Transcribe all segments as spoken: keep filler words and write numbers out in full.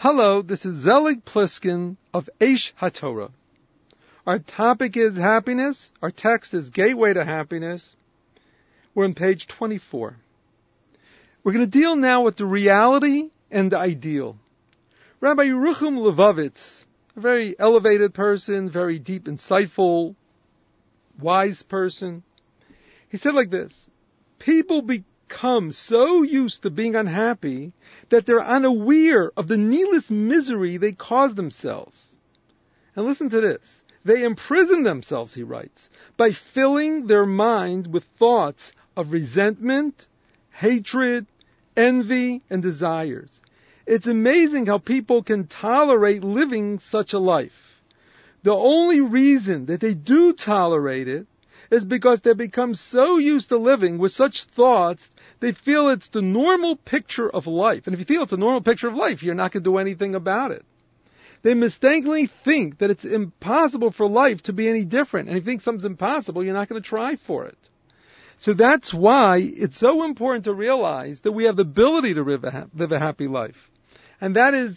Hello, this is Zelig Pliskin of Aish HaTorah. Our topic is happiness. Our text is Gateway to Happiness. We're on page twenty-four. We're going to deal now with the reality and the ideal. Rabbi Yerucham Levovitz, a very elevated person, very deep, insightful, wise person, he said like this: people become so used to being unhappy that they're unaware of the needless misery they cause themselves. And listen to this. They imprison themselves, he writes, by filling their minds with thoughts of resentment, hatred, envy, and desires. It's amazing how people can tolerate living such a life. The only reason that they do tolerate it is because they become so used to living with such thoughts, they feel it's the normal picture of life. And if you feel it's a normal picture of life, you're not going to do anything about it. They mistakenly think that it's impossible for life to be any different. And if you think something's impossible, you're not going to try for it. So that's why it's so important to realize that we have the ability to live a, ha- live a happy life. And that is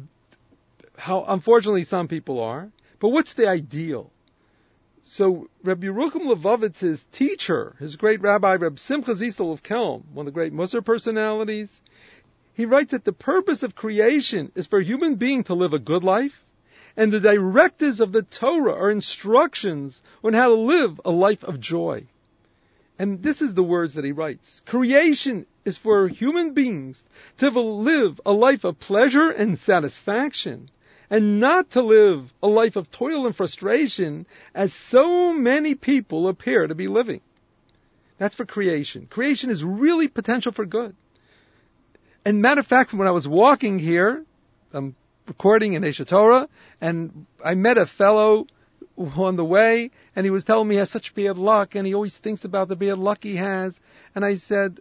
how, unfortunately, some people are. But what's the ideal? So Rabbi Yerucham Levovitz's teacher, his great rabbi, Rabbi Simcha Zissel of Kelm, one of the great Musar personalities, he writes that the purpose of creation is for a human being to live a good life, and the directives of the Torah are instructions on how to live a life of joy. And this is the words that he writes. Creation is for human beings to live a life of pleasure and satisfaction, and not to live a life of toil and frustration as so many people appear to be living. That's for creation. Creation is really potential for good. And matter of fact, when I was walking here, I'm recording in Aish HaTorah, and I met a fellow on the way, and he was telling me he has such bad luck, and he always thinks about the bad luck he has. And I said,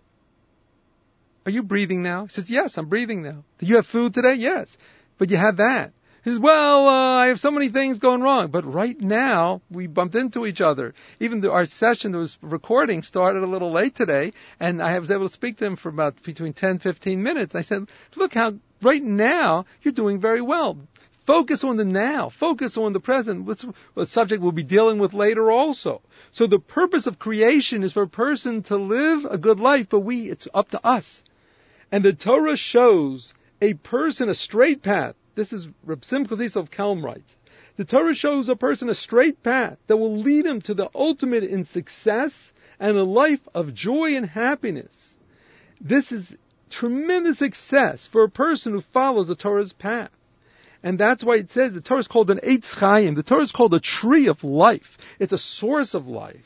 are you breathing now? He says, yes, I'm breathing now. Did you have food today? Yes. But you had that. He says, well, uh, I have so many things going wrong. But right now, we bumped into each other. Even the, our session that was recording started a little late today, and I was able to speak to him for about between ten and fifteen minutes. I said, look how right now you're doing very well. Focus on the now. Focus on the present. What's a subject we'll be dealing with later also. So the purpose of creation is for a person to live a good life, but we, it's up to us. And the Torah shows a person a straight path. This is Reb Simcha Zissel of Kelm writes. The Torah shows a person a straight path that will lead him to the ultimate in success and a life of joy and happiness. This is tremendous success for a person who follows the Torah's path. And that's why it says the Torah is called an Eitz Chaim. The Torah is called a tree of life. It's a source of life.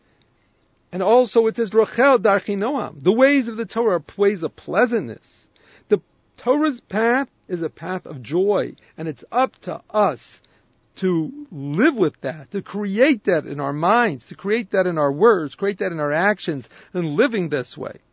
And also it says Rochel Darchi Noam. The ways of the Torah are ways of pleasantness. The Torah's path is a path of joy, and it's up to us to live with that, to create that in our minds, to create that in our words, create that in our actions, and living this way.